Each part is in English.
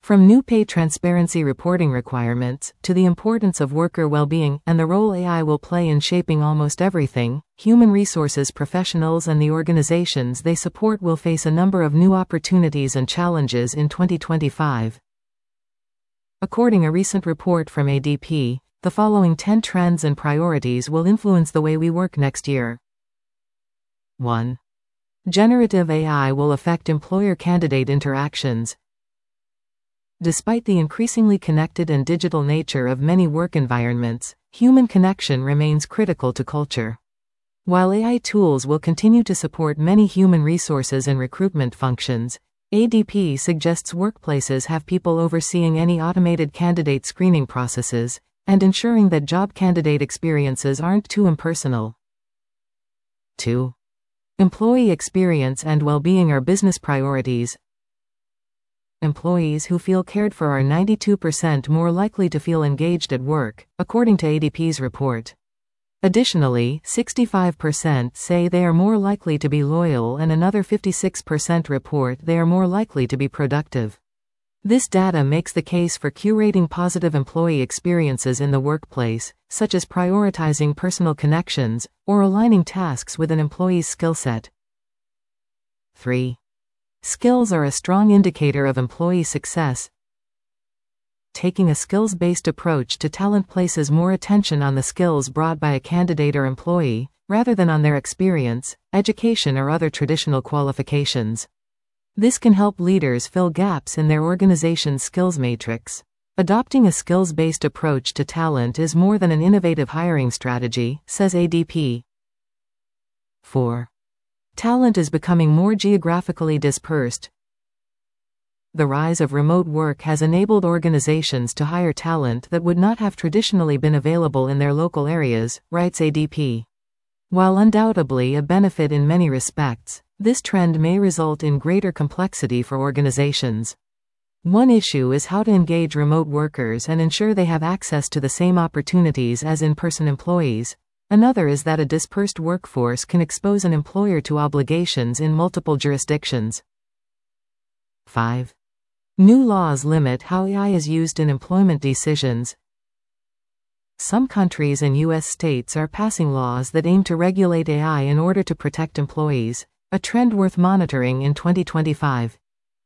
From new pay transparency reporting requirements, to the importance of worker well-being and the role AI will play in shaping almost everything, human resources professionals and the organizations they support will face a number of new opportunities and challenges in 2025. According to a recent report from ADP, the following 10 trends and priorities will influence the way we work next year. 1. Generative AI will affect employer-candidate interactions. Despite the increasingly connected and digital nature of many work environments, human connection remains critical to culture. While AI tools will continue to support many human resources and recruitment functions, ADP suggests workplaces have people overseeing any automated candidate screening processes and ensuring that job candidate experiences aren't too impersonal. 2. Employee experience and well-being are business priorities. Employees who feel cared for are 92% more likely to feel engaged at work, according to ADP's report. Additionally, 65% say they are more likely to be loyal and another 56% report they are more likely to be productive. This data makes the case for curating positive employee experiences in the workplace, such as prioritizing personal connections or aligning tasks with an employee's skill set. 3. Skills are a strong indicator of employee success. Taking a skills-based approach to talent places more attention on the skills brought by a candidate or employee, rather than on their experience, education or other traditional qualifications. This can help leaders fill gaps in their organization's skills matrix. Adopting a skills-based approach to talent is more than an innovative hiring strategy, says ADP. 4. Talent is becoming more geographically dispersed. The rise of remote work has enabled organizations to hire talent that would not have traditionally been available in their local areas, writes ADP. While undoubtedly a benefit in many respects, this trend may result in greater complexity for organizations. One issue is how to engage remote workers and ensure they have access to the same opportunities as in-person employees. Another is that a dispersed workforce can expose an employer to obligations in multiple jurisdictions. 5. New laws limit how AI is used in employment decisions. Some countries and U.S. states are passing laws that aim to regulate AI in order to protect employees, a trend worth monitoring in 2025.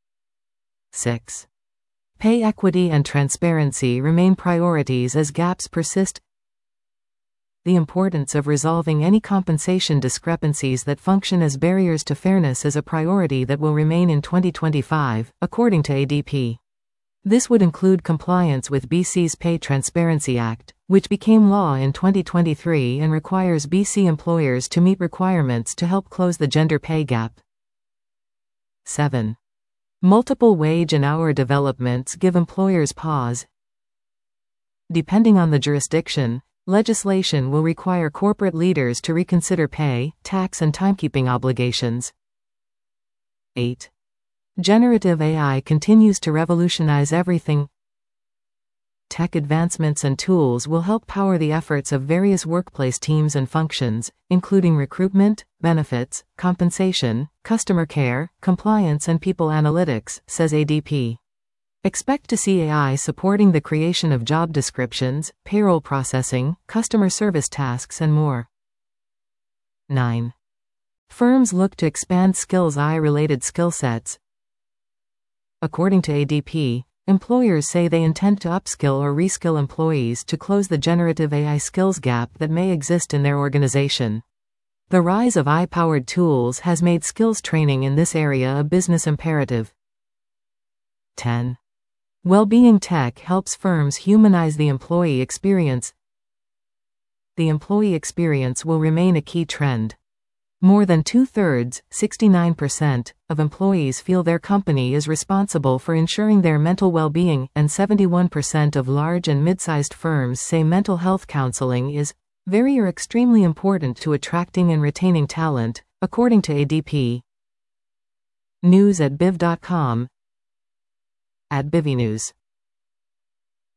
6. Pay equity and transparency remain priorities as gaps persist. The importance of resolving any compensation discrepancies that function as barriers to fairness is a priority that will remain in 2025, according to ADP. This would include compliance with BC's Pay Transparency Act, which became law in 2023 and requires BC employers to meet requirements to help close the gender pay gap. 7. Multiple wage and hour developments give employers pause. Depending on the jurisdiction, legislation will require corporate leaders to reconsider pay, tax and timekeeping obligations. 8. Generative AI continues to revolutionize everything. Tech advancements and tools will help power the efforts of various workplace teams and functions, including recruitment, benefits, compensation, customer care, compliance and people analytics, says ADP. Expect to see AI supporting the creation of job descriptions, payroll processing, customer service tasks and more. 9. Firms look to expand skills AI-related skill sets. According to ADP, employers say they intend to upskill or reskill employees to close the generative AI skills gap that may exist in their organization. The rise of AI-powered tools has made skills training in this area a business imperative. 10. Well-being tech helps firms humanize the employee experience. The employee experience will remain a key trend. More than 2/3, 69%, of employees feel their company is responsible for ensuring their mental well-being, and 71% of large and mid-sized firms say mental health counseling is very or extremely important to attracting and retaining talent, according to ADP. News at biv.com @BiviNews